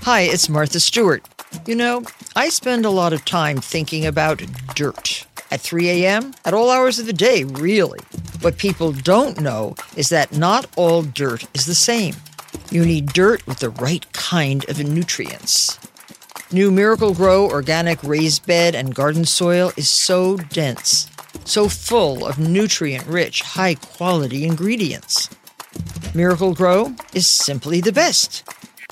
Hi, it's Martha Stewart. You know, I spend a lot of time thinking about dirt. At 3 a.m., at all hours of the day, really. What people don't know is that not all dirt is the same. You need dirt with the right kind of nutrients. New Miracle-Gro organic raised bed and garden soil is so dense, so full of nutrient-rich, high-quality ingredients. Miracle-Gro is simply the best.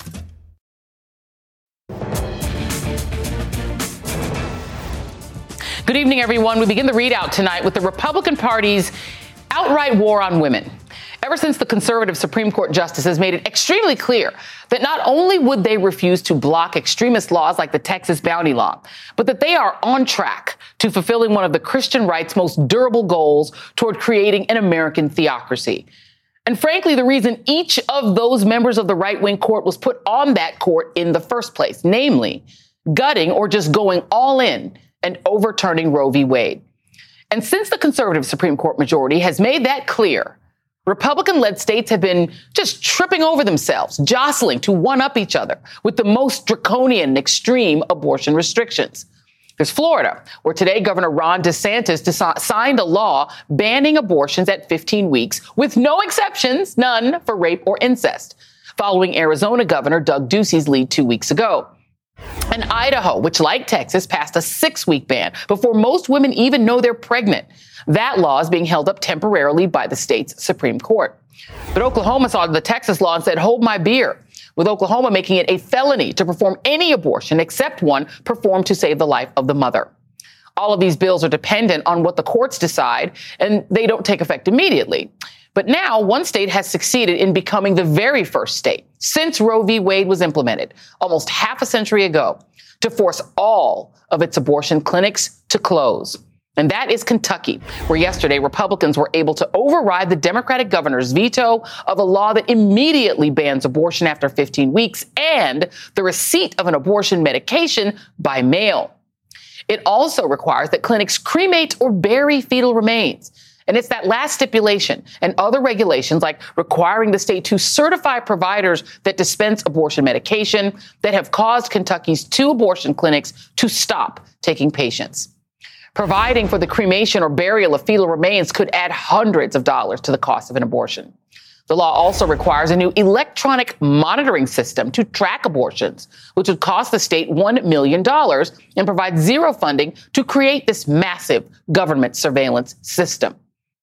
Good evening, everyone. We begin the readout tonight with the Republican Party's outright war on women. Ever since the conservative Supreme Court justices made it extremely clear that not only would they refuse to block extremist laws like the Texas bounty law, but that they are on track to fulfilling one of the Christian right's most durable goals toward creating an American theocracy. And frankly, the reason each of those members of the right-wing court was put on that court in the first place, namely gutting or just going all in and overturning Roe v. Wade. And since the conservative Supreme Court majority has made that clear, Republican-led states have been just tripping over themselves, jostling to one-up each other with the most draconian and extreme abortion restrictions. There's Florida, where today Governor Ron DeSantis signed a law banning abortions at 15 weeks with no exceptions, none for rape or incest, following Arizona Governor Doug Ducey's lead 2 weeks ago. And Idaho, which like Texas, passed a 6-week ban before most women even know they're pregnant. That law is being held up temporarily by the state's Supreme Court. But Oklahoma saw the Texas law and said, hold my beer, with Oklahoma making it a felony to perform any abortion except one performed to save the life of the mother. All of these bills are dependent on what the courts decide, and they don't take effect immediately. But now one state has succeeded in becoming the very first state since Roe v. Wade was implemented almost half a century ago to force all of its abortion clinics to close. And that is Kentucky, where yesterday Republicans were able to override the Democratic governor's veto of a law that immediately bans abortion after 15 weeks and the receipt of an abortion medication by mail. It also requires that clinics cremate or bury fetal remains. And it's that last stipulation and other regulations, like requiring the state to certify providers that dispense abortion medication, that have caused Kentucky's 2 abortion clinics to stop taking patients. Providing for the cremation or burial of fetal remains could add hundreds of dollars to the cost of an abortion. The law also requires a new electronic monitoring system to track abortions, which would cost the state $1 million and provide zero funding to create this massive government surveillance system.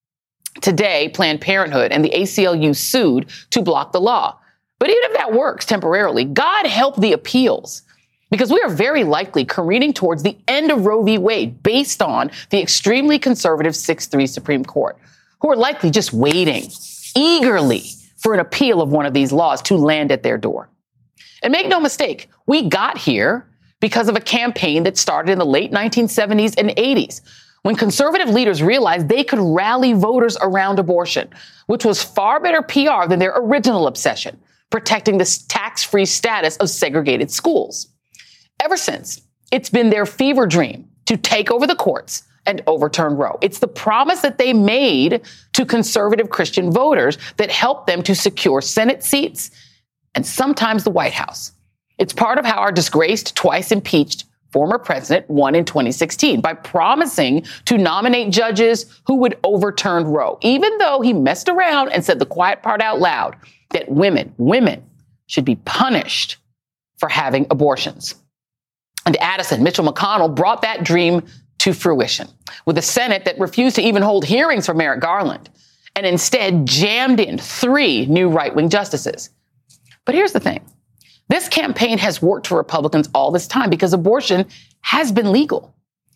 Today, Planned Parenthood and the ACLU sued to block the law. But even if that works temporarily, God help the appeals, because we are very likely careening towards the end of Roe v. Wade based on the extremely conservative 6-3 Supreme Court, who are likely just waiting eagerly for an appeal of one of these laws to land at their door. And make no mistake, we got here because of a campaign that started in the late 1970s and 80s, when conservative leaders realized they could rally voters around abortion, which was far better PR than their original obsession, protecting the tax-free status of segregated schools. Ever since, it's been their fever dream to take over the courts and overturn Roe. It's the promise that they made to conservative Christian voters that helped them to secure Senate seats and sometimes the White House. It's part of how our disgraced, twice impeached former president won in 2016 by promising to nominate judges who would overturn Roe, even though he messed around and said the quiet part out loud that women should be punished for having abortions. And Addison, Mitchell McConnell brought that dream to fruition with a Senate that refused to even hold hearings for Merrick Garland and instead jammed in 3 new right-wing justices. But here's the thing. This campaign has worked for Republicans all this time because abortion has been legal.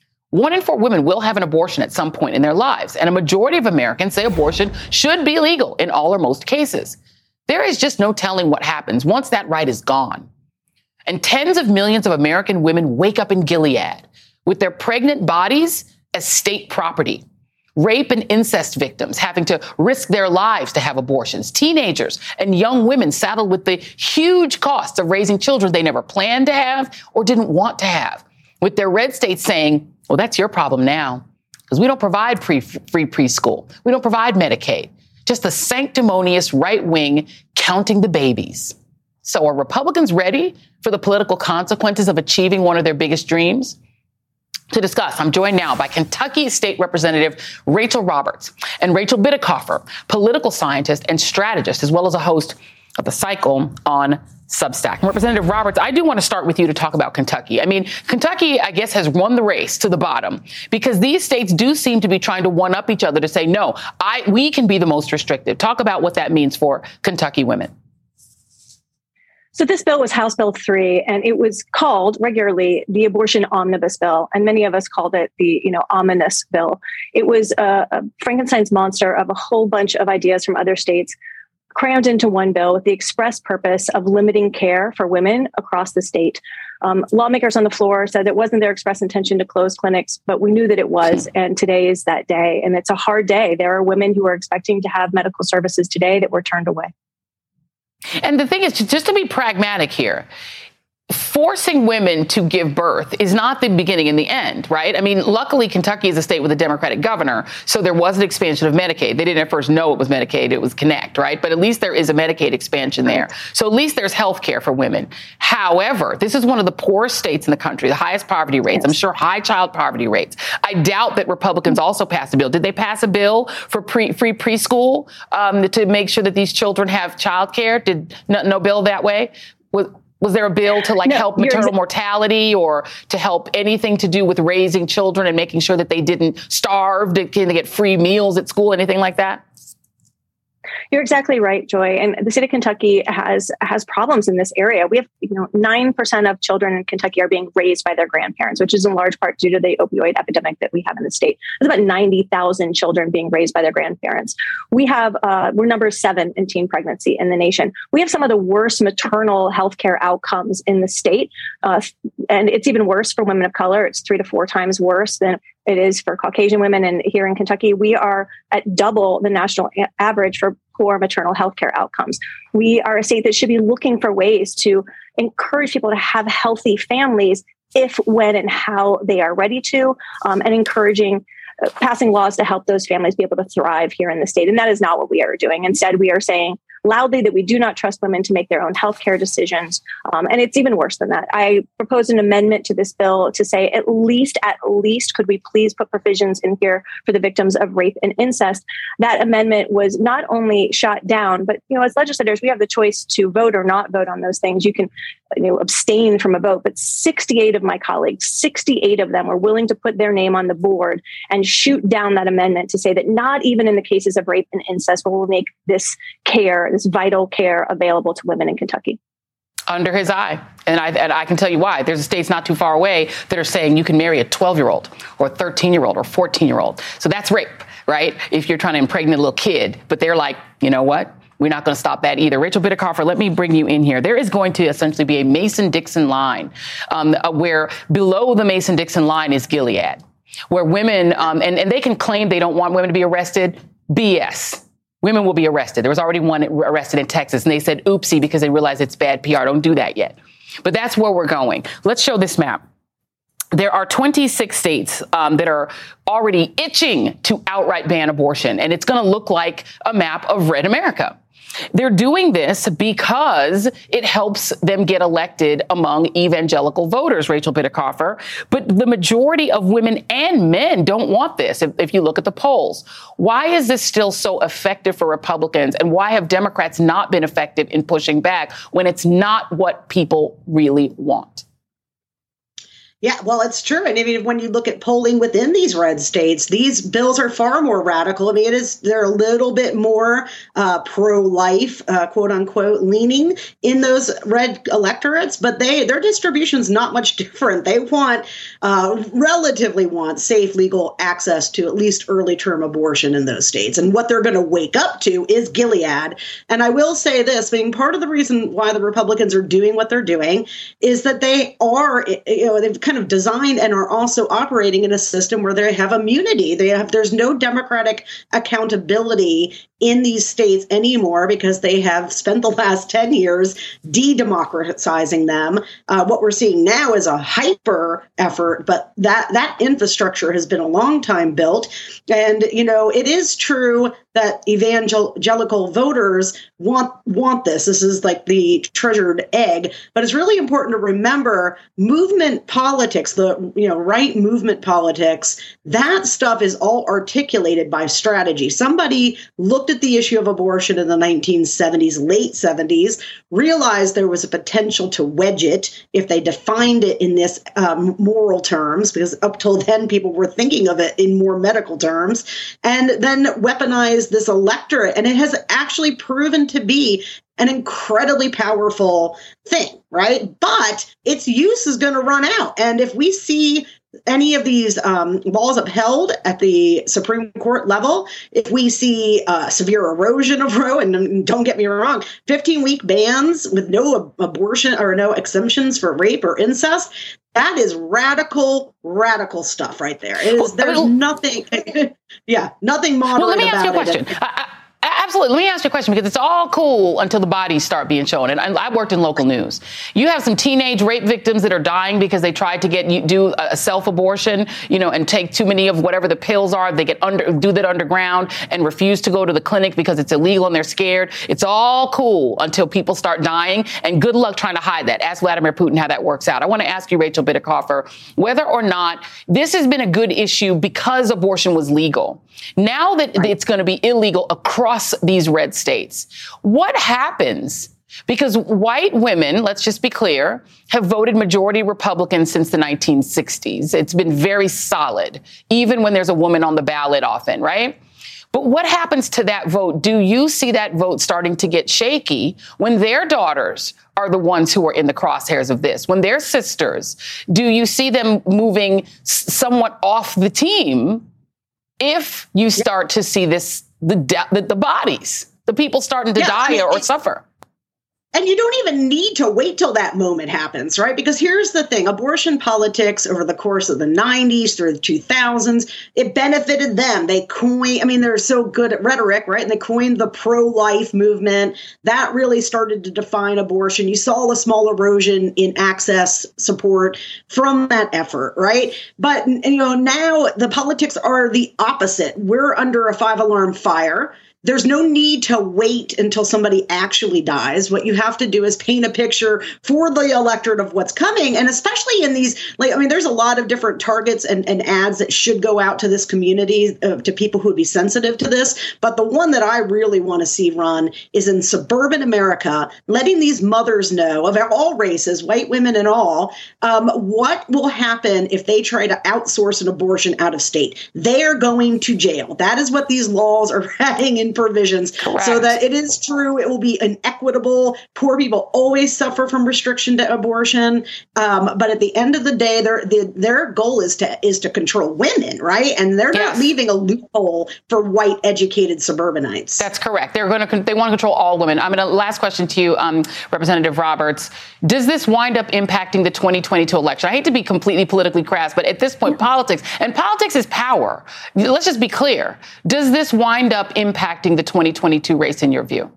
1 in 4 women will have an abortion at some point in their lives, and a majority of Americans say abortion should be legal in all or most cases. There is just no telling what happens once that right is gone. And tens of millions of American women wake up in Gilead with their pregnant bodies as state property. Rape and incest victims having to risk their lives to have abortions. Teenagers and young women saddled with the huge costs of raising children they never planned to have or didn't want to have, with their red states saying, well, that's your problem now, because we don't provide free preschool. We don't provide Medicaid. Just the sanctimonious right wing counting the babies. So are Republicans ready for the political consequences of achieving one of their biggest dreams? To discuss, I'm joined now by Kentucky State Representative Rachel Roberts and Rachel Bitecofer, political scientist and strategist, as well as a host of The Cycle on Substack. And Representative Roberts, I do want to start with you to talk about Kentucky. I mean, Kentucky, I guess, has won the race to the bottom because these states do seem to be trying to one up each other to say, no, we can be the most restrictive. Talk about what that means for Kentucky women. So this bill was House Bill 3, and it was called regularly the abortion omnibus bill. And many of us called it the, ominous bill. It was a Frankenstein's monster of a whole bunch of ideas from other states crammed into one bill with the express purpose of limiting care for women across the state. Lawmakers on the floor said it wasn't their express intention to close clinics, but we knew that it was. And today is that day. And it's a hard day. There are women who are expecting to have medical services today that were turned away. And the thing is, just to be pragmatic here, forcing women to give birth is not the beginning and the end, right? I mean, luckily, Kentucky is a state with a Democratic governor, so there was an expansion of Medicaid. They didn't at first know it was Medicaid, it was Connect, right? But at least there is a Medicaid expansion there. So at least there's health care for women. However, this is one of the poorest states in the country, the highest poverty rates, I'm sure high child poverty rates. I doubt that Republicans also passed a bill. Did they pass a bill for free preschool to make sure that these children have child care? Did no bill that way? Was there a bill to help maternal mortality or to help anything to do with raising children and making sure that they didn't starve? Can they get free meals at school, anything like that? You're exactly right, Joy. And the state of Kentucky has problems in this area. We have 9% of children in Kentucky are being raised by their grandparents, which is in large part due to the opioid epidemic that we have in the state. There's about 90,000 children being raised by their grandparents. We have we're number 7 in teen pregnancy in the nation. We have some of the worst maternal health care outcomes in the state. And it's even worse for women of color. It's 3 to 4 times worse than it is for Caucasian women. And here in Kentucky, we are at double the national average for poor maternal health care outcomes. We are a state that should be looking for ways to encourage people to have healthy families if, when, and how they are ready to, and encouraging passing laws to help those families be able to thrive here in the state. And that is not what we are doing. Instead, we are saying loudly that we do not trust women to make their own healthcare decisions. And it's even worse than that. I proposed an amendment to this bill to say, at least, could we please put provisions in here for the victims of rape and incest? That amendment was not only shot down, but, as legislators, we have the choice to vote or not vote on those things. You can abstain from a vote, but 68 of my colleagues, 68 of them were willing to put their name on the board and shoot down that amendment to say that not even in the cases of rape and incest will we make this vital care available to women in Kentucky. Under his eye. And I can tell you why. There's states not too far away that are saying you can marry a 12-year-old or a 13-year-old or 14-year-old. So that's rape, right? If you're trying to impregnate a little kid. But they're like, you know what? We're not going to stop that either. Rachel Bitecofer, let me bring you in here. There is going to essentially be a Mason-Dixon line where below the Mason-Dixon line is Gilead, where women, and they can claim they don't want women to be arrested. BS. Women will be arrested. There was already one arrested in Texas, and they said, oopsie, because they realized it's bad PR. Don't do that yet. But that's where we're going. Let's show this map. There are 26 states that are already itching to outright ban abortion, and it's going to look like a map of red America. They're doing this because it helps them get elected among evangelical voters, Rachel Bitecofer. But the majority of women and men don't want this, if you look at the polls. Why is this still so effective for Republicans, and why have Democrats not been effective in pushing back when it's not what people really want? Yeah, well, it's true. And I mean, when you look at polling within these red states, these bills are far more radical. I mean, they're a little bit more pro-life, quote unquote, leaning in those red electorates, but their distribution's not much different. They relatively want safe, legal access to at least early term abortion in those states. And what they're going to wake up to is Gilead. And I will say this, being part of the reason why the Republicans are doing what they're doing is that they are, they've kind of designed and are also operating in a system where they have immunity. There's no democratic accountability in these states anymore because they have spent the last 10 years de-democratizing them. What we're seeing now is a hyper effort, but that infrastructure has been a long time built. And, it is true that evangelical voters want this. This is like the treasured egg. But it's really important to remember movement politics, the right movement politics, that stuff is all articulated by strategy. Somebody looked at the issue of abortion in the 1970s, late 70s, realized there was a potential to wedge it if they defined it in this moral terms, because up till then people were thinking of it in more medical terms, and then weaponized this electorate. And it has actually proven to be an incredibly powerful thing, right? But its use is going to run out. And if we see any of these laws upheld at the Supreme Court level, if we see severe erosion of Roe, and don't get me wrong, 15-week bans with no abortion or no exemptions for rape or incest, that is radical stuff right there. There's nothing, nothing moderate. Well, let me ask you a question. Absolutely. Let me ask you a question, because it's all cool until the bodies start being shown. And I worked in local news. You have some teenage rape victims that are dying because they tried to do a self-abortion, and take too many of whatever the pills are. They do that underground and refuse to go to the clinic because it's illegal and they're scared. It's all cool until people start dying. And good luck trying to hide that. Ask Vladimir Putin how that works out. I want to ask you, Rachel Bitecofer, whether or not this has been a good issue because abortion was legal. Now that it's going to be illegal across these red states, what happens? Because white women, let's just be clear, have voted majority Republican since the 1960s. It's been very solid, even when there's a woman on the ballot often, right? But what happens to that vote? Do you see that vote starting to get shaky when their daughters are the ones who are in the crosshairs of this? When their sisters, do you see them moving somewhat off the team if you start to see the bodies, the people starting to die or suffer? And you don't even need to wait till that moment happens, right? Because here's the thing. Abortion politics over the course of the 90s through the 2000s, it benefited them. They're so good at rhetoric, right? And they coined the pro-life movement. That really started to define abortion. You saw a small erosion in access support from that effort, right? But, now the politics are the opposite. We're under a 5-alarm fire. There's no need to wait until somebody actually dies. What you have to do is paint a picture for the electorate of what's coming. And especially in these, there's a lot of different targets and ads that should go out to this community, to people who would be sensitive to this. But the one that I really want to see run is in suburban America, letting these mothers know, of all races, white women and all, what will happen if they try to outsource an abortion out of state. They are going to jail. That is what these laws are adding in provisions. Correct. So that it is true. It will be inequitable. Poor people always suffer from restriction to abortion. But at the end of the day, their goal is to control women, right? And they're not leaving a loophole for white educated suburbanites. That's correct. They want to control all women. Last question to you, Representative Roberts. Does this wind up impacting the 2022 election? I hate to be completely politically crass, but at this point, politics is power. Let's just be clear. Does this wind up impacting the 2022 race in your view?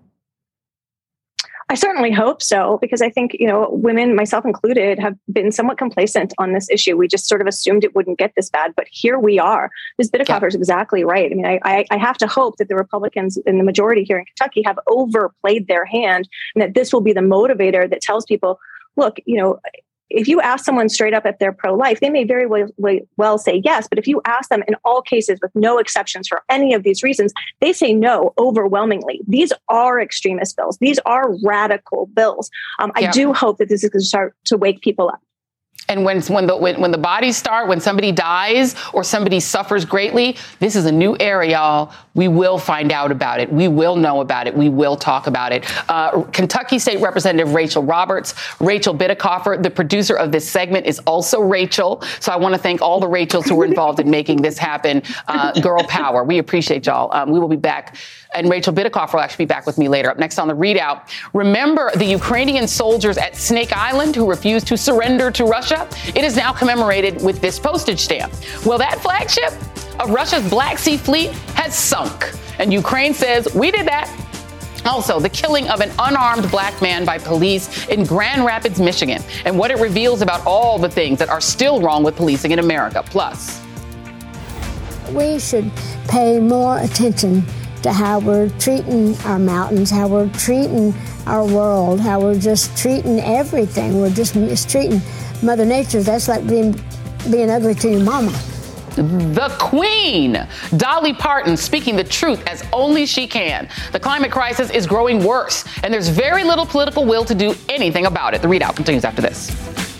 I certainly hope so, because I think, women, myself included, have been somewhat complacent on this issue. We just sort of assumed it wouldn't get this bad, but here we are. Ms. Bitecofer is exactly right. I have to hope that the Republicans in the majority here in Kentucky have overplayed their hand, and that this will be the motivator that tells people, look, if you ask someone straight up if they're pro-life, they may very well say yes. But if you ask them in all cases with no exceptions for any of these reasons, they say no overwhelmingly. These are extremist bills. These are radical bills. I do hope that this is going to start to wake people up. And when the bodies start, when somebody dies or somebody suffers greatly, this is a new era, y'all. We will find out about it. We will know about it. We will talk about it. Kentucky State Representative Rachel Roberts, Rachel Bitecofer, the producer of this segment, is also Rachel. So I want to thank all the Rachels who were involved in making this happen. Girl power. We appreciate y'all. We will be back. And Rachel Bitecofer will actually be back with me later. Up next on the ReidOut, remember the Ukrainian soldiers at Snake Island who refused to surrender to Russia? It is now commemorated with this postage stamp. Well, that flagship of Russia's Black Sea Fleet has sunk. And Ukraine says, we did that. Also, the killing of an unarmed black man by police in Grand Rapids, Michigan, and what it reveals about all the things that are still wrong with policing in America. Plus, we should pay more attention to how we're treating our mountains, how we're treating our world, how we're just treating everything. We're just mistreating Mother Nature. That's like being ugly to your mama. The Queen, Dolly Parton, speaking the truth as only she can. The climate crisis is growing worse, and there's very little political will to do anything about it. The ReidOut continues after this.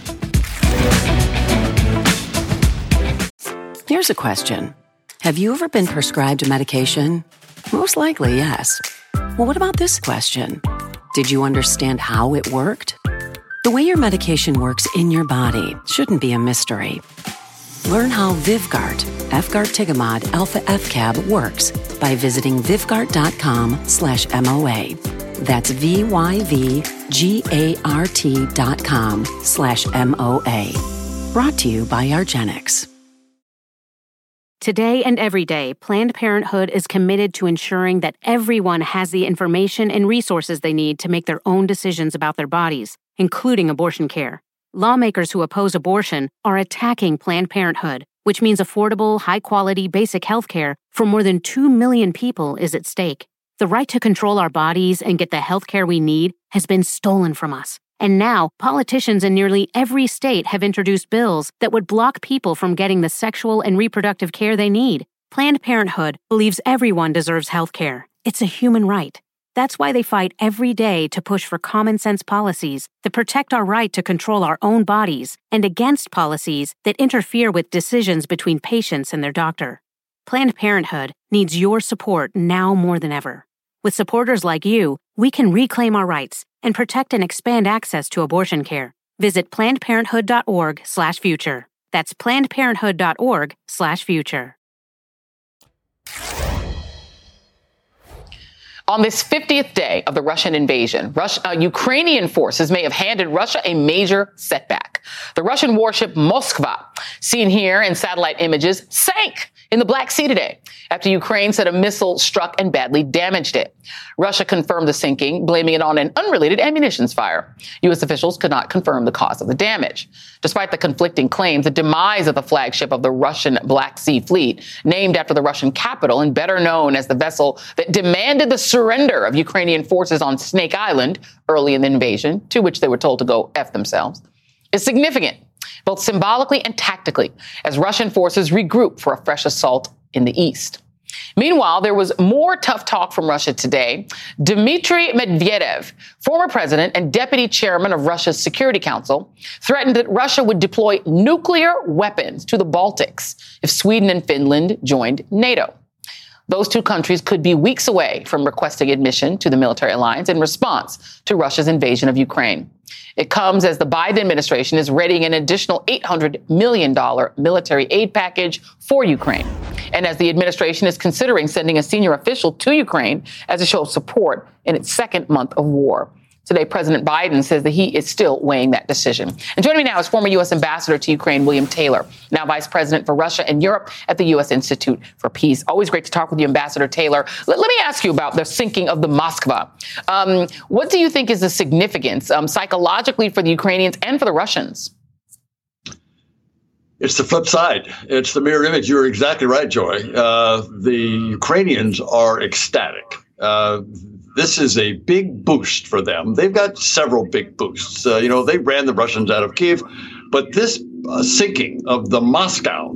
Here's a question. Have you ever been prescribed a medication? Most likely, yes. Well, what about this question? Did you understand how it worked? The way your medication works in your body shouldn't be a mystery. Learn how Vyvgart, Efgartigimod Alpha FCAB works by visiting vyvgart.com/MOA. That's VYVGART.com/MOA. Brought to you by argenx. Today and every day, Planned Parenthood is committed to ensuring that everyone has the information and resources they need to make their own decisions about their bodies, including abortion care. Lawmakers who oppose abortion are attacking Planned Parenthood, which means affordable, high-quality, basic health care for more than 2 million people is at stake. The right to control our bodies and get the health care we need has been stolen from us. And now, politicians in nearly every state have introduced bills that would block people from getting the sexual and reproductive care they need. Planned Parenthood believes everyone deserves health care. It's a human right. That's why they fight every day to push for common-sense policies that protect our right to control our own bodies and against policies that interfere with decisions between patients and their doctor. Planned Parenthood needs your support now more than ever. With supporters like you, we can reclaim our rights and protect and expand access to abortion care. Visit PlannedParenthood.org/future. That's PlannedParenthood.org/future. On this 50th day of the Russian invasion, Ukrainian forces may have handed Russia a major setback. The Russian warship Moskva, seen here in satellite images, sank in the Black Sea today after Ukraine said a missile struck and badly damaged it. Russia confirmed the sinking, blaming it on an unrelated ammunitions fire. U.S. officials could not confirm the cause of the damage. Despite the conflicting claims, the demise of the flagship of the Russian Black Sea Fleet, named after the Russian capital and better known as the vessel that demanded the surrender of Ukrainian forces on Snake Island early in the invasion, to which they were told to go F themselves, is significant, both symbolically and tactically, as Russian forces regroup for a fresh assault in the east. Meanwhile, there was more tough talk from Russia today. Dmitry Medvedev, former president and deputy chairman of Russia's Security Council, threatened that Russia would deploy nuclear weapons to the Baltics if Sweden and Finland joined NATO. Those two countries could be weeks away from requesting admission to the military alliance in response to Russia's invasion of Ukraine. It comes as the Biden administration is readying an additional $800 million military aid package for Ukraine, and as the administration is considering sending a senior official to Ukraine as a show of support in its second month of war. Today, President Biden says that he is still weighing that decision. And joining me now is former U.S. Ambassador to Ukraine, William Taylor, now Vice President for Russia and Europe at the U.S. Institute for Peace. Always great to talk with you, Ambassador Taylor. Let me ask you about the sinking of the Moskva. What do you think is the significance psychologically for the Ukrainians and for the Russians? It's the flip side. It's the mirror image. You're exactly right, Joy. The Ukrainians are ecstatic. This is a big boost for them. They've got several big boosts. They ran the Russians out of Kyiv, but this sinking of the Moskva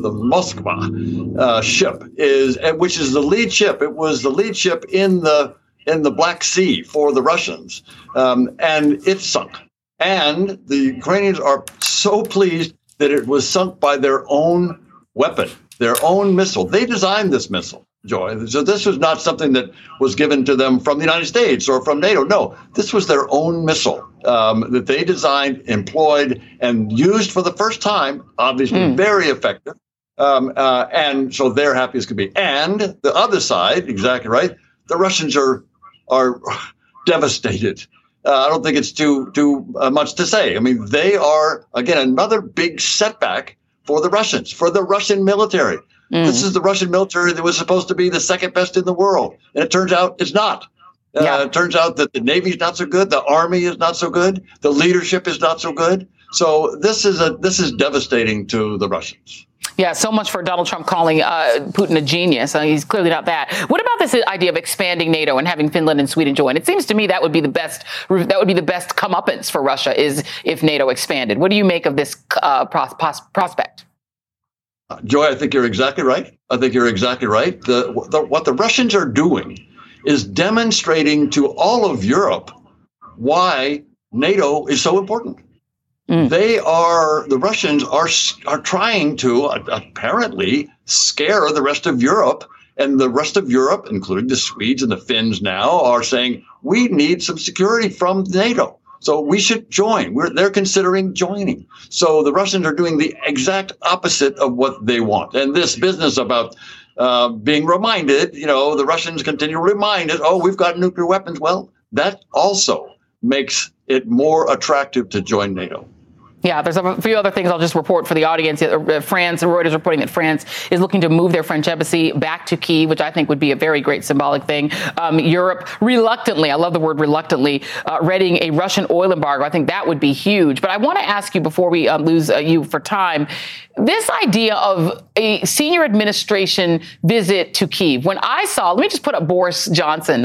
ship which is the lead ship. It was the lead ship in the Black Sea for the Russians, and it sunk. And the Ukrainians are so pleased that it was sunk by their own weapon, their own missile. They designed this missile, Joy. So this was not something that was given to them from the United States or from NATO. No, this was their own missile that they designed, employed, and used for the first time, obviously very effective. And so they're happy as could be. And the other side, exactly right, the Russians are devastated. I don't think it's too much to say. I mean, they are, again, another big setback for the Russians, for the Russian military. This is the Russian military that was supposed to be the second best in the world. And it turns out it's not. It turns out that the Navy is not so good. The Army is not so good. The leadership is not so good. So this is devastating to the Russians. Yeah, so much for Donald Trump calling Putin a genius. He's clearly not that. What about this idea of expanding NATO and having Finland and Sweden join? It seems to me that would be the best comeuppance for Russia is if NATO expanded. What do you make of this prospect? Joy, I think you're exactly right. What the Russians are doing is demonstrating to all of Europe why NATO is so important. The Russians are trying to apparently scare the rest of Europe, and the rest of Europe, including the Swedes and the Finns now, are saying we need some security from NATO. So we should join. They're considering joining. So the Russians are doing the exact opposite of what they want. And this business about being reminded, the Russians continue to remind us, we've got nuclear weapons. Well, that also makes it more attractive to join NATO. Yeah, there's a few other things I'll just report for the audience. France, Reuters reporting that France is looking to move their French embassy back to Kyiv, which I think would be a very great symbolic thing. Europe reluctantly, I love the word reluctantly, readying a Russian oil embargo. I think that would be huge. But I want to ask you before we lose you for time, this idea of a senior administration visit to Kyiv. When I saw, let me just put up Boris Johnson,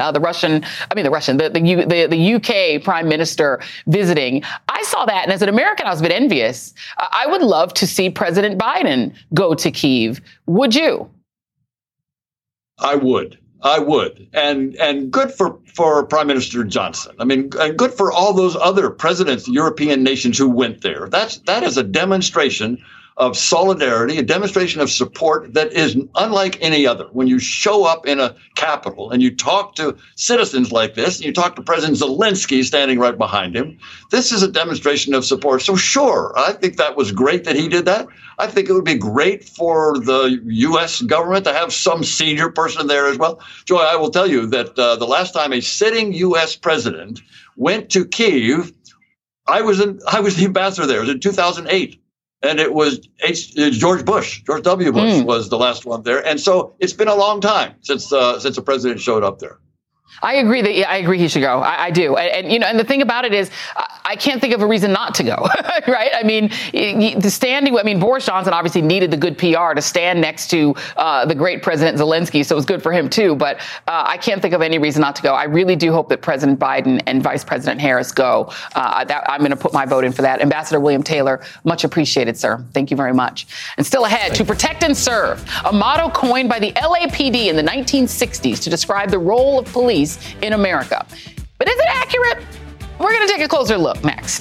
the UK prime minister visiting. I saw that, and as an American, I was a bit envious. I would love to see President Biden go to Kyiv. Would you? I would. And good for Prime Minister Johnson. And good for all those other presidents, European nations who went there. That is a demonstration of solidarity, a demonstration of support that is unlike any other. When you show up in a capital and you talk to citizens like this, and you talk to President Zelensky standing right behind him, this is a demonstration of support. So sure, I think that was great that he did that. I think it would be great for the U.S. government to have some senior person there as well. Joy, I will tell you that the last time a sitting U.S. president went to Kyiv, I was the ambassador there. It was in 2008. And it was George W. Bush was the last one there. And so it's been a long time since a president showed up there. I agree he should go. I do. And the thing about it is I can't think of a reason not to go, right? Boris Johnson obviously needed the good PR to stand next to the great President Zelensky. So it was good for him too. But I can't think of any reason not to go. I really do hope that President Biden and Vice President Harris go. I'm going to put my vote in for that. Ambassador William Taylor, much appreciated, sir. Thank you very much. And still ahead, to protect and serve, a motto coined by the LAPD in the 1960s to describe the role of police in America. But is it accurate? We're going to take a closer look next.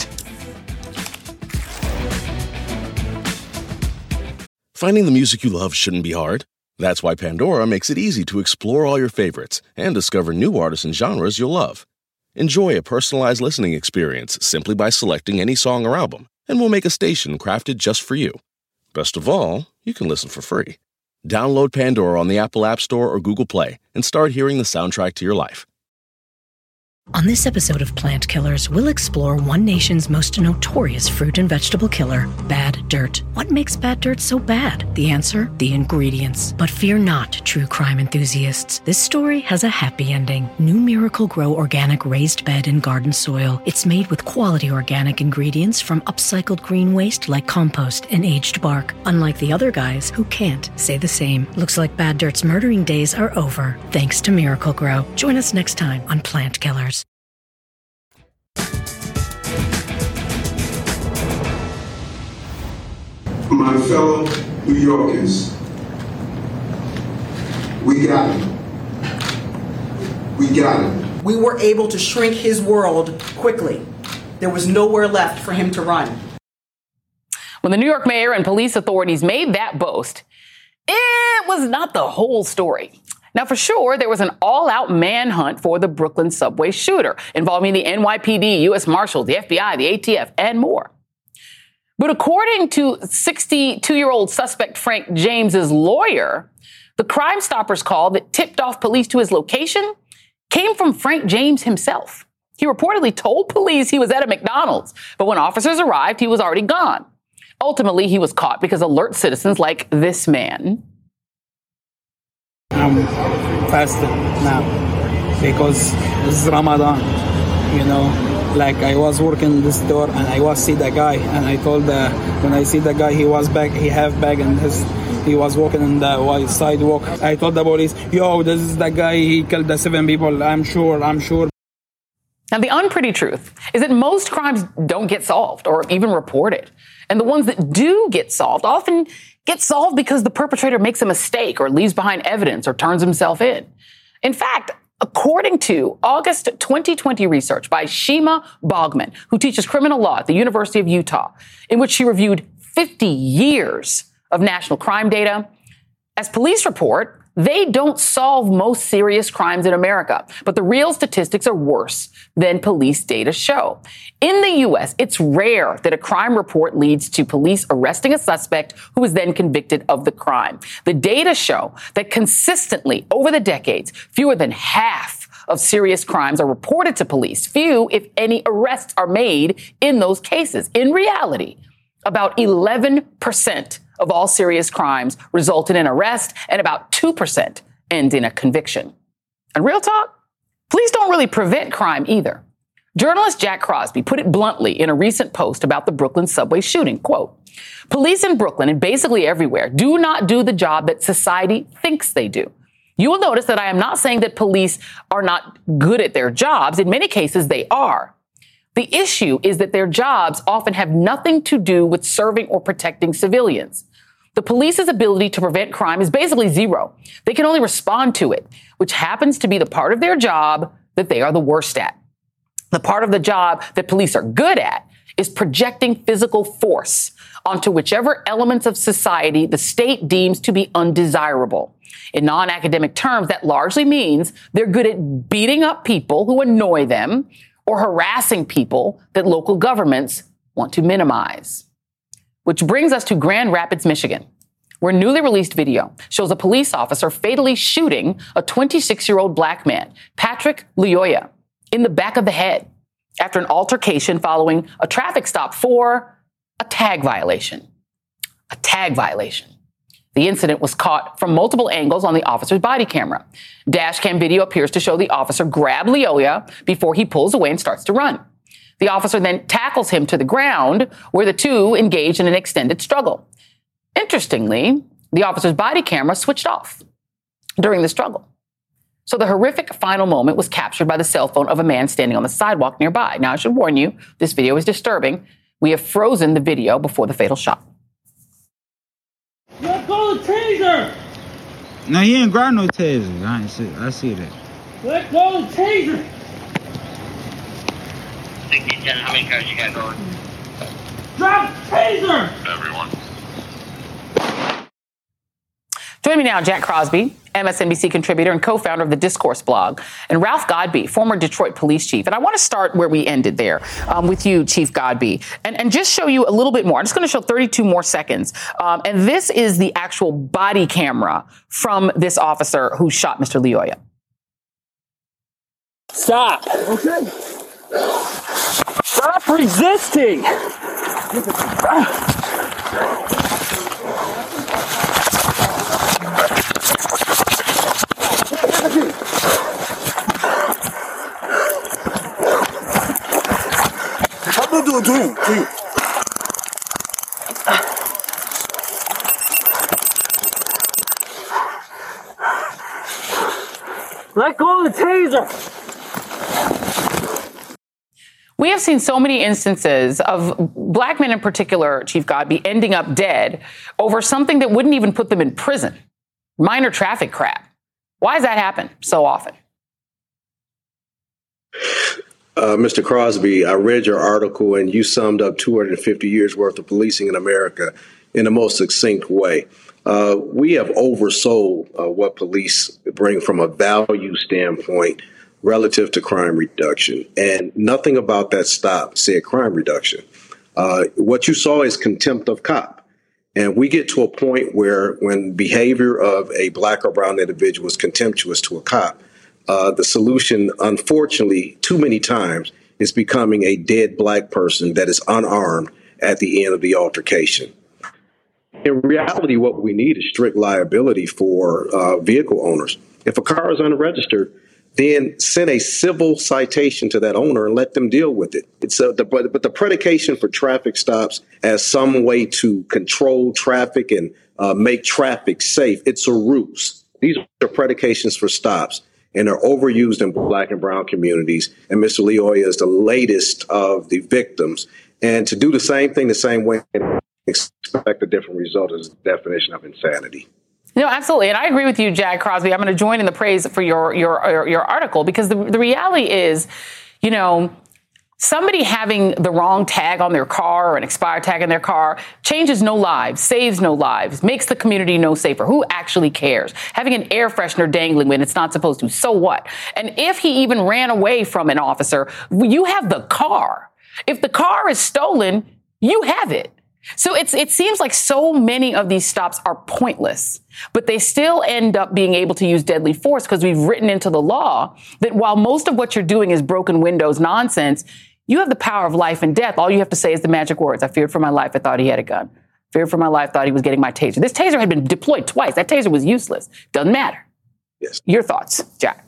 Finding the music you love shouldn't be hard. That's why Pandora makes it easy to explore all your favorites and discover new artists and genres you'll love. Enjoy a personalized listening experience simply by selecting any song or album, and we'll make a station crafted just for you. Best of all, you can listen for free. Download Pandora on the Apple App Store or Google Play and start hearing the soundtrack to your life. On this episode of Plant Killers, we'll explore one nation's most notorious fruit and vegetable killer, bad dirt. What makes bad dirt so bad? The answer? The ingredients. But fear not, true crime enthusiasts. This story has a happy ending. New Miracle-Gro Organic Raised Bed and Garden Soil. It's made with quality organic ingredients from upcycled green waste like compost and aged bark. Unlike the other guys who can't say the same. Looks like bad dirt's murdering days are over, thanks to Miracle-Gro. Join us next time on Plant Killers. My fellow New Yorkers, we got him. We got him. We were able to shrink his world quickly. There was nowhere left for him to run. When the New York mayor and police authorities made that boast, it was not the whole story. Now, for sure, there was an all-out manhunt for the Brooklyn subway shooter involving the NYPD, U.S. Marshals, the FBI, the ATF, and more. But according to 62-year-old suspect Frank James's lawyer, the Crime Stoppers call that tipped off police to his location came from Frank James himself. He reportedly told police he was at a McDonald's, but when officers arrived, he was already gone. Ultimately, he was caught because alert citizens like this man. I'm fasting now because this is Ramadan, Like I was working in the store and I was see the guy, and I told when I see the guy, he was back, he have bag and he was walking on the white sidewalk. I told the police, yo, this is the guy, he killed the 7 people. I'm sure. Now, the unpretty truth is that most crimes don't get solved or even reported. And the ones that do get solved often get solved because the perpetrator makes a mistake or leaves behind evidence or turns himself in. In fact, according to August 2020 research by Shima Bogman, who teaches criminal law at the University of Utah, in which she reviewed 50 years of national crime data, as police report, they don't solve most serious crimes in America, but the real statistics are worse than police data show. In the U.S., it's rare that a crime report leads to police arresting a suspect who is then convicted of the crime. The data show that consistently over the decades, fewer than half of serious crimes are reported to police. Few, if any, arrests are made in those cases. In reality, about 11% of all serious crimes result in an arrest, and about 2% end in a conviction. And real talk, police don't really prevent crime either. Journalist Jack Crosby put it bluntly in a recent post about the Brooklyn subway shooting, quote, "Police in Brooklyn and basically everywhere do not do the job that society thinks they do. You will notice that I am not saying that police are not good at their jobs. In many cases, they are. The issue is that their jobs often have nothing to do with serving or protecting civilians. The police's ability to prevent crime is basically zero. They can only respond to it, which happens to be the part of their job that they are the worst at. The part of the job that police are good at is projecting physical force onto whichever elements of society the state deems to be undesirable. In non-academic terms, that largely means they're good at beating up people who annoy them or harassing people that local governments want to minimize." Which brings us to Grand Rapids, Michigan, where newly released video shows a police officer fatally shooting a 26-year-old black man, Patrick Lyoya, in the back of the head after an altercation following a traffic stop for a tag violation. A tag violation. The incident was caught from multiple angles on the officer's body camera. Dashcam video appears to show the officer grab Lyoya before he pulls away and starts to run. The officer then tackles him to the ground, where the two engage in an extended struggle. Interestingly, the officer's body camera switched off during the struggle. So the horrific final moment was captured by the cell phone of a man standing on the sidewalk nearby. Now, I should warn you, this video is disturbing. We have frozen the video before the fatal shot. Let go of the taser! No, he ain't grab no taser. I see that. Let go of the taser! 6010, how many cars you got going? Drop taser! Everyone. Join me now, Jack Crosby, MSNBC contributor and co-founder of the Discourse blog, and Ralph Godbee, former Detroit police chief. And I want to start where we ended there with you, Chief Godbee, and just show you a little bit more. I'm just going to show 32 more seconds. And this is the actual body camera from this officer who shot Mr. Lyoya. Stop. Okay. Stop resisting. I'm not doing it to you. Let go of the taser. We have seen so many instances of black men in particular, Chief Godbee, ending up dead over something that wouldn't even put them in prison. Minor traffic crap. Why does that happen so often? Mr. Crosby, I read your article and you summed up 250 years worth of policing in America in the most succinct way. We have oversold what police bring from a value standpoint relative to crime reduction. And nothing about that stop said crime reduction. What you saw is contempt of cop. And we get to a point where when behavior of a black or brown individual is contemptuous to a cop, the solution, unfortunately, too many times is becoming a dead black person that is unarmed at the end of the altercation. In reality, what we need is strict liability for vehicle owners. If a car is unregistered, then send a civil citation to that owner and let them deal with it. But the predication for traffic stops as some way to control traffic and make traffic safe, it's a ruse. These are predications for stops, and are overused in Black and brown communities. And Mr. Leoya is the latest of the victims. And to do the same thing the same way and expect a different result is the definition of insanity. No, absolutely. And I agree with you, Jack Crosby. I'm going to join in the praise for your article, because the reality is, you know, somebody having the wrong tag on their car or an expired tag on their car changes no lives, saves no lives, makes the community no safer. Who actually cares? Having an air freshener dangling when it's not supposed to, so what? And if he even ran away from an officer, you have the car. If the car is stolen, you have it. So it seems like so many of these stops are pointless, but they still end up being able to use deadly force because we've written into the law that while most of what you're doing is broken windows nonsense, you have the power of life and death. All you have to say is the magic words. I feared for my life. I thought he had a gun. Feared for my life. Thought he was getting my taser. This taser had been deployed twice. That taser was useless. Doesn't matter. Yes. Your thoughts, Jack?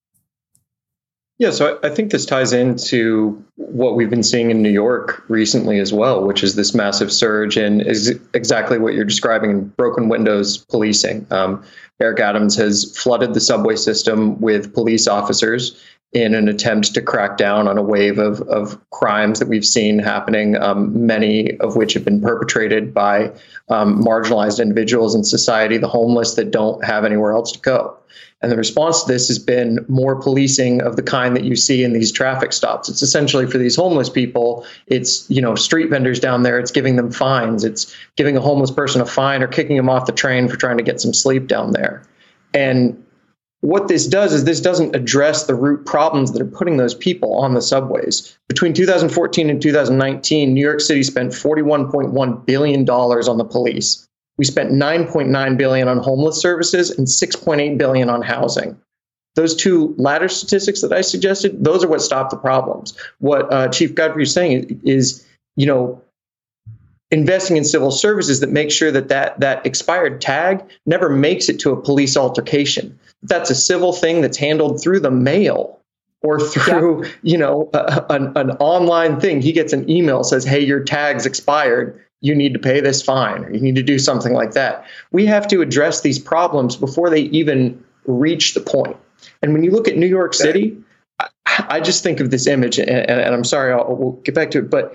Yeah, so I think this ties into what we've been seeing in New York recently as well, which is this massive surge in exactly what you're describing in broken windows policing. Eric Adams has flooded the subway system with police officers in an attempt to crack down on a wave of crimes that we've seen happening, many of which have been perpetrated by marginalized individuals in society, the homeless that don't have anywhere else to go. And the response to this has been more policing of the kind that you see in these traffic stops. It's essentially for these homeless people, it's, you know, street vendors down there, it's giving them fines. It's giving a homeless person a fine or kicking them off the train for trying to get some sleep down there. And what this does is this doesn't address the root problems that are putting those people on the subways. Between 2014 and 2019, New York City spent $41.1 billion on the police. We spent $9.9 billion on homeless services and $6.8 billion on housing. Those two latter statistics that I suggested, those are what stop the problems. What Chief Godfrey is saying is, you know, investing in civil services that make sure that expired tag never makes it to a police altercation. That's a civil thing that's handled through the mail or through, you know, an online thing. He gets an email, says, hey, your tag's expired. You need to pay this fine, or you need to do something like that. We have to address these problems before they even reach the point. And when you look at New York City, I just think of this image, and I'm sorry, we'll get back to it, but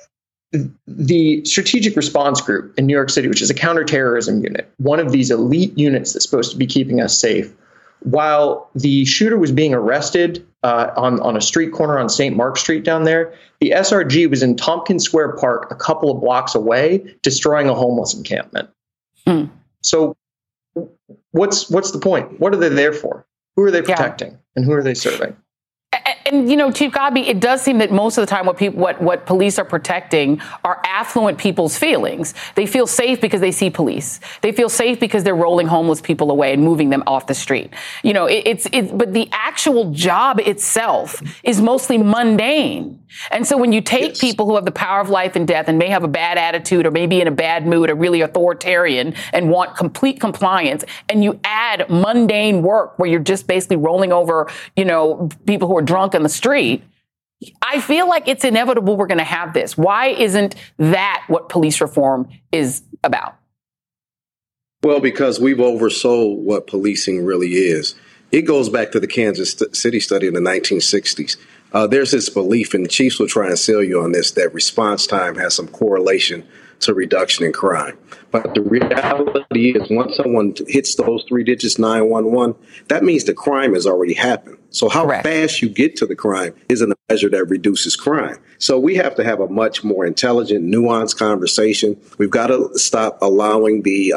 the Strategic Response Group in New York City, which is a counterterrorism unit, one of these elite units that's supposed to be keeping us safe, while the shooter was being arrested on a street corner on St. Mark Street down there, the SRG was in Tompkins Square Park a couple of blocks away, destroying a homeless encampment. So what's the point? What are they there for? Who are they protecting? And who are they serving? And, you know, Chief Godby, it does seem that most of the time what police are protecting are affluent people's feelings. They feel safe because they see police. They feel safe because they're rolling homeless people away and moving them off the street. You know, but the actual job itself is mostly mundane. And so when you take people who have the power of life and death and may have a bad attitude or maybe in a bad mood or really authoritarian and want complete compliance, and you add mundane work where you're just basically rolling over, you know, people who are drunk in the street, I feel like it's inevitable we're going to have this. Why isn't that what police reform is about? Well, because we've oversold what policing really is. It goes back to the Kansas City study in the 1960s. There's this belief, and chiefs will try and sell you on this, that response time has some correlation to reduction in crime. But the reality is once someone hits those three digits, 911, that means the crime has already happened. So how fast you get to the crime isn't a measure that reduces crime. So we have to have a much more intelligent, nuanced conversation. We've got to stop allowing the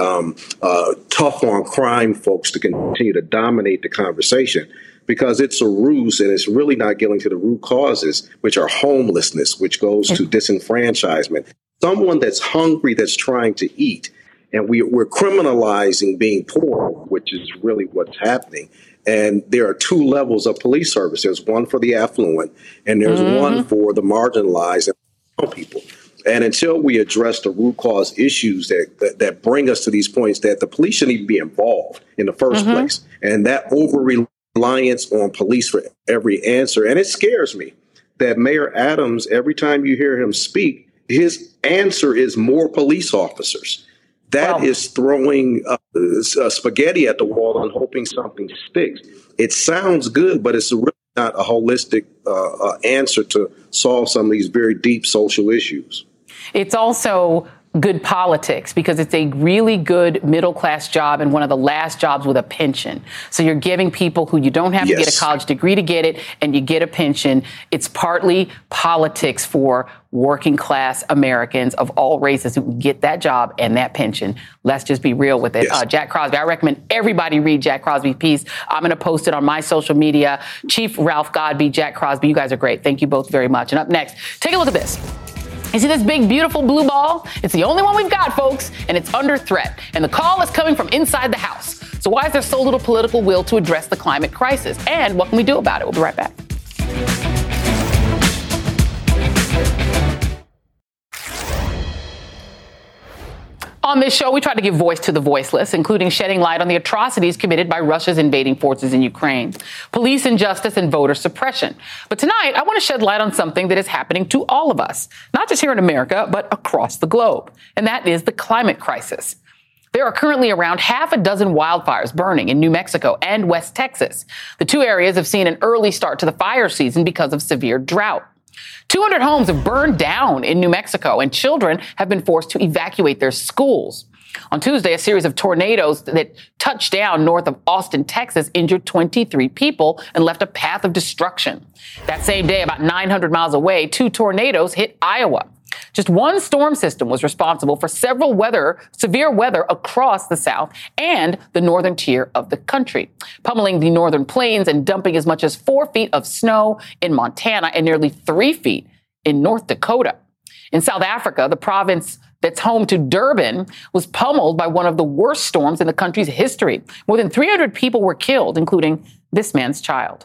tough on crime folks to continue to dominate the conversation, because it's a ruse and it's really not getting to the root causes, which are homelessness, which goes to disenfranchisement. Someone that's hungry, that's trying to eat, and we're criminalizing being poor, which is really what's happening. And there are two levels of police service. There's one for the affluent, and there's one for the marginalized and people. And until we address the root cause issues that bring us to these points, that the police shouldn't even be involved in the first place, and that over reliance on police for every answer. And it scares me that Mayor Adams, every time you hear him speak, his answer is more police officers. That is throwing spaghetti at the wall and hoping something sticks. It sounds good, but it's really not a holistic answer to solve some of these very deep social issues. It's also good politics because it's a really good middle class job and one of the last jobs with a pension. So you're giving people who you don't have to get a college degree to get it, and you get a pension. It's partly politics for working class Americans of all races who can get that job and that pension. Let's just be real with it. Jack Crosby, I recommend everybody read Jack Crosby's piece. I'm going to post it on my social media. Chief Ralph Godbee, Jack Crosby, you guys are great. Thank you both very much. And up next, take a look at this. You see this big, beautiful blue ball? It's the only one we've got, folks, and it's under threat. And the call is coming from inside the House. So why is there so little political will to address the climate crisis? And what can we do about it? We'll be right back. On this show, we try to give voice to the voiceless, including shedding light on the atrocities committed by Russia's invading forces in Ukraine, police injustice, and voter suppression. But tonight, I want to shed light on something that is happening to all of us, not just here in America, but across the globe. And that is the climate crisis. There are currently around half a dozen wildfires burning in New Mexico and West Texas. The two areas have seen an early start to the fire season because of severe drought. 200 homes have burned down in New Mexico, and children have been forced to evacuate their schools. On Tuesday, a series of tornadoes that touched down north of Austin, Texas, injured 23 people and left a path of destruction. That same day, about 900 miles away, 2 tornadoes hit Iowa. Just one storm system was responsible for several severe weather across the South and the northern tier of the country, pummeling the northern plains and dumping as much as 4 feet of snow in Montana and nearly 3 feet in North Dakota. In South Africa, the province that's home to Durban was pummeled by one of the worst storms in the country's history. More than 300 people were killed, including this man's child.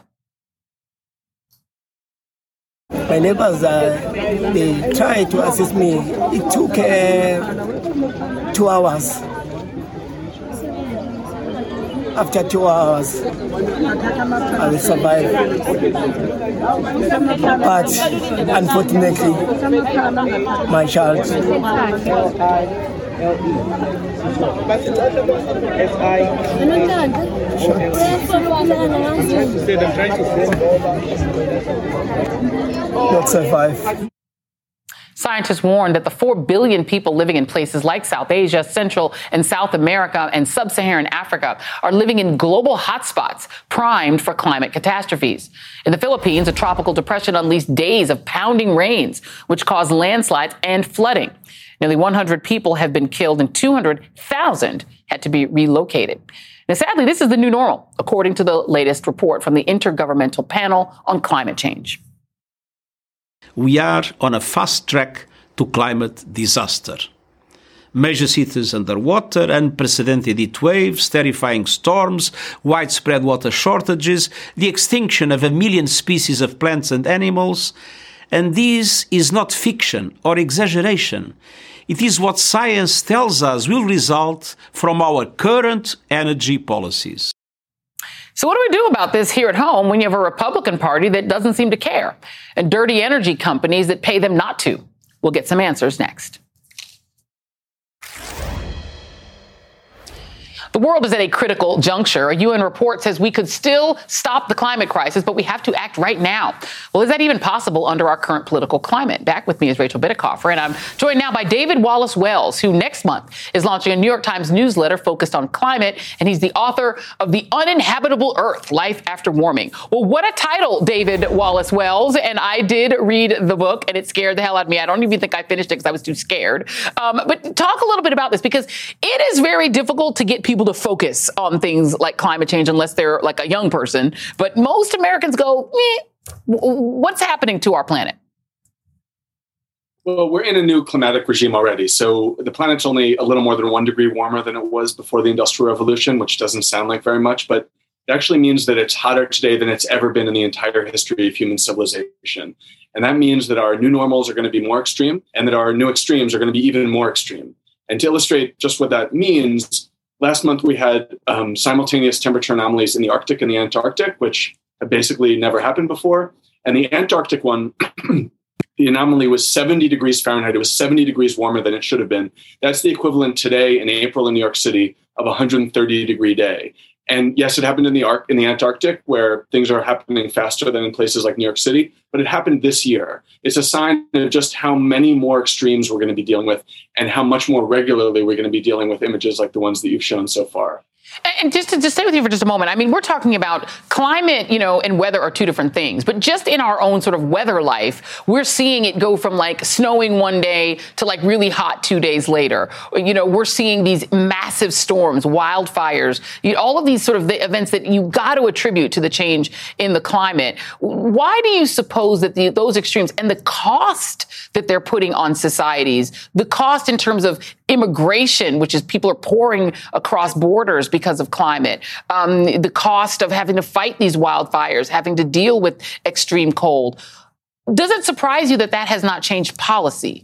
My neighbors, they tried to assist me. It took 2 hours. After 2 hours, I will survive. But unfortunately, my child. Not survive. Scientists warned that the 4 billion people living in places like South Asia, Central and South America, and Sub-Saharan Africa are living in global hotspots primed for climate catastrophes. In the Philippines, a tropical depression unleashed days of pounding rains, which caused landslides and flooding. Nearly 100 people have been killed and 200,000 had to be relocated. Now, sadly, this is the new normal, according to the latest report from the Intergovernmental Panel on Climate Change. We are on a fast track to climate disaster. Major cities underwater, unprecedented heat waves, terrifying storms, widespread water shortages, the extinction of 1 million species of plants and animals. And this is not fiction or exaggeration. It is what science tells us will result from our current energy policies. So what do we do about this here at home when you have a Republican Party that doesn't seem to care and dirty energy companies that pay them not to? We'll get some answers next. The world is at a critical juncture. A UN report says we could still stop the climate crisis, but we have to act right now. Well, is that even possible under our current political climate? Back with me is Rachel Bitecofer, and I'm joined now by David Wallace Wells, who next month is launching a New York Times newsletter focused on climate, and he's the author of The Uninhabitable Earth, Life After Warming. Well, what a title, David Wallace Wells, and I did read the book, and it scared the hell out of me. I don't even think I finished it because I was too scared. But talk a little bit about this, because it is very difficult to get people to focus on things like climate change unless they're like a young person. But most Americans go, what's happening to our planet? Well, we're in a new climatic regime already. So the planet's only a little more than 1 degree warmer than it was before the Industrial Revolution, which doesn't sound like very much, but it actually means that it's hotter today than it's ever been in the entire history of human civilization. And that means that our new normals are going to be more extreme and that our new extremes are going to be even more extreme. And to illustrate just what that means, Last month, we had simultaneous temperature anomalies in the Arctic and the Antarctic, which have basically never happened before. And the Antarctic one, the anomaly was 70 degrees Fahrenheit. It was 70 degrees warmer than it should have been. That's the equivalent today in April in New York City of a 130-degree day. And yes, it happened in the Antarctic, where things are happening faster than in places like New York City, but it happened this year. It's a sign of just how many more extremes we're going to be dealing with and how much more regularly we're going to be dealing with images like the ones that you've shown so far. And just to stay with you for just a moment, I mean, we're talking about climate, and weather are two different things. But just in our own sort of weather life, we're seeing it go from like snowing one day to like really hot 2 days later. We're seeing these massive storms, wildfires, all of these sort of the events that you got to attribute to the change in the climate. Why do you suppose that those extremes and the cost that they're putting on societies, the cost in terms of immigration, which is people are pouring across borders because of climate, the cost of having to fight these wildfires, having to deal with extreme cold. Does it surprise you that has not changed policy?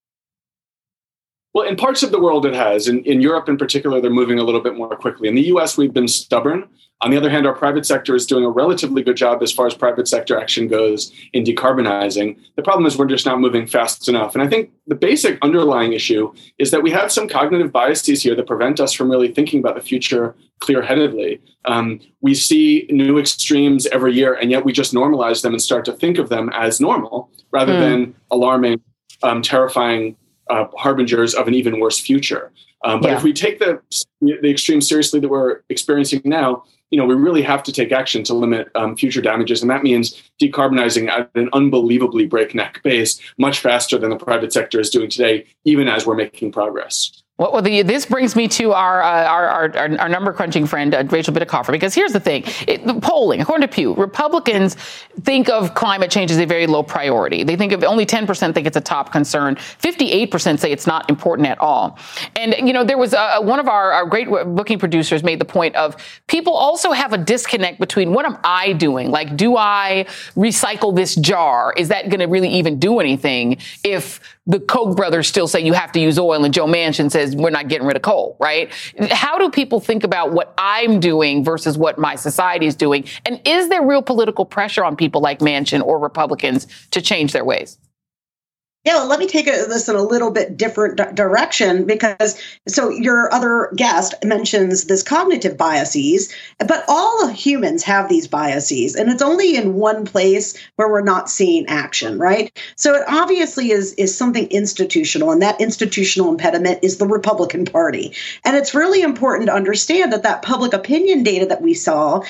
Well, in parts of the world it has. In Europe in particular, they're moving a little bit more quickly. In the US, we've been stubborn. On the other hand, our private sector is doing a relatively good job as far as private sector action goes in decarbonizing. The problem is we're just not moving fast enough. And I think the basic underlying issue is that we have some cognitive biases here that prevent us from really thinking about the future clear-headedly. We see new extremes every year, and yet we just normalize them and start to think of them as normal rather than alarming, terrifying harbingers of an even worse future. But if we take the extreme seriously that we're experiencing now, we really have to take action to limit future damages. And that means decarbonizing at an unbelievably breakneck pace, much faster than the private sector is doing today, even as we're making progress. Well, this brings me to our number crunching friend, Rachel Bitecofer, because here's the thing. The polling, according to Pew, Republicans think of climate change as a very low priority. They think of only 10% think it's a top concern. 58% say it's not important at all. And, there was one of our great booking producers made the point of people also have a disconnect between what am I doing? Like, do I recycle this jar? Is that going to really even do anything if the Koch brothers still say you have to use oil and Joe Manchin says we're not getting rid of coal, right? How do people think about what I'm doing versus what my society is doing? And is there real political pressure on people like Manchin or Republicans to change their ways? Yeah, well, let me take this in a little bit different direction because so your other guest mentions this cognitive biases, but all humans have these biases, and it's only in one place where we're not seeing action, right? So it obviously is something institutional, and that institutional impediment is the Republican Party. And it's really important to understand that public opinion data that we saw,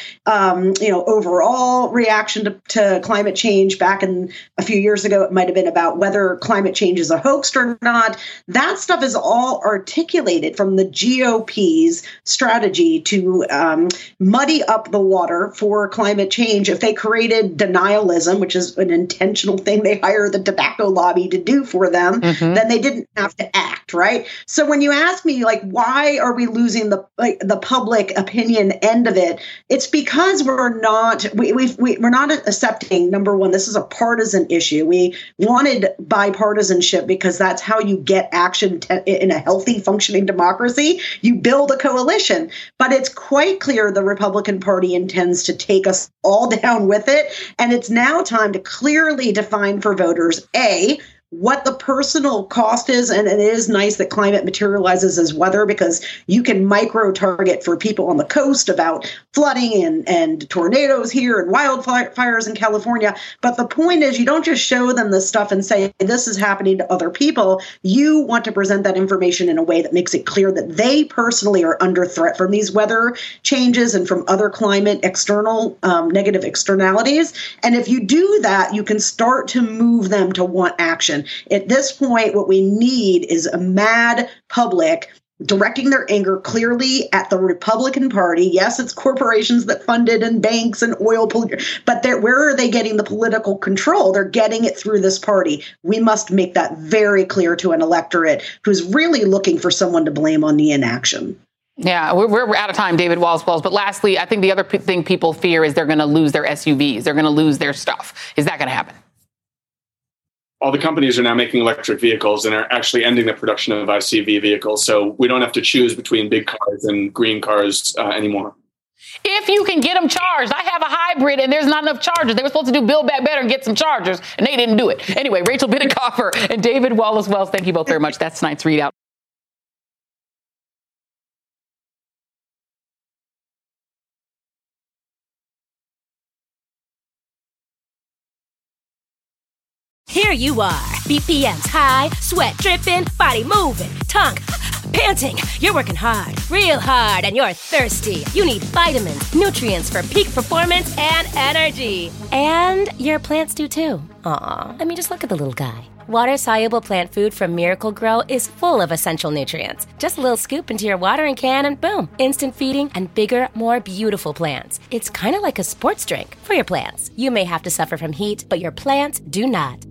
overall reaction to climate change back in a few years ago, it might have been about whether climate change is a hoax or not. That stuff is all articulated from the GOP's strategy to muddy up the water for climate change. If they created denialism, which is an intentional thing they hire the tobacco lobby to do for them, then they didn't have to act, right? So when you ask me, like, why are we losing the public opinion end of it? It's because we're not accepting, number one, this is a partisan issue. We wanted bipartisanship because that's how you get action in a healthy, functioning democracy. You build a coalition. But it's quite clear the Republican Party intends to take us all down with it. And it's now time to clearly define for voters, A, what the personal cost is. And it is nice that climate materializes as weather because you can micro target for people on the coast about flooding and tornadoes here and wildfires in California. But the point is you don't just show them this stuff and say, this is happening to other people. You want to present that information in a way that makes it clear that they personally are under threat from these weather changes and from other climate external negative externalities. And if you do that, you can start to move them to want action. At this point, what we need is a mad public directing their anger clearly at the Republican Party. Yes, it's corporations that fund it and banks and oil, but where are they getting the political control? They're getting it through this party. We must make that very clear to an electorate who's really looking for someone to blame on the inaction. Yeah, we're out of time, David Walls. But lastly, I think the other thing people fear is they're going to lose their SUVs. They're going to lose their stuff. Is that going to happen? all the companies are now making electric vehicles and are actually ending the production of ICV vehicles. So we don't have to choose between big cars and green cars anymore. If you can get them charged. I have a hybrid and there's not enough chargers. They were supposed to do Build Back Better and get some chargers, and they didn't do it. Anyway, Rachel Bitecofer and David Wallace Wells, thank you both very much. That's tonight's ReidOut. Here you are, BPMs high, sweat dripping, body moving, tongue panting. You're working hard, real hard, and you're thirsty. You need vitamins, nutrients for peak performance and energy. And your plants do too. Aw, I mean, just look at the little guy. Water-soluble plant food from Miracle-Gro is full of essential nutrients. Just a little scoop into your watering can and boom, instant feeding and bigger, more beautiful plants. It's kind of like a sports drink for your plants. You may have to suffer from heat, but your plants do not.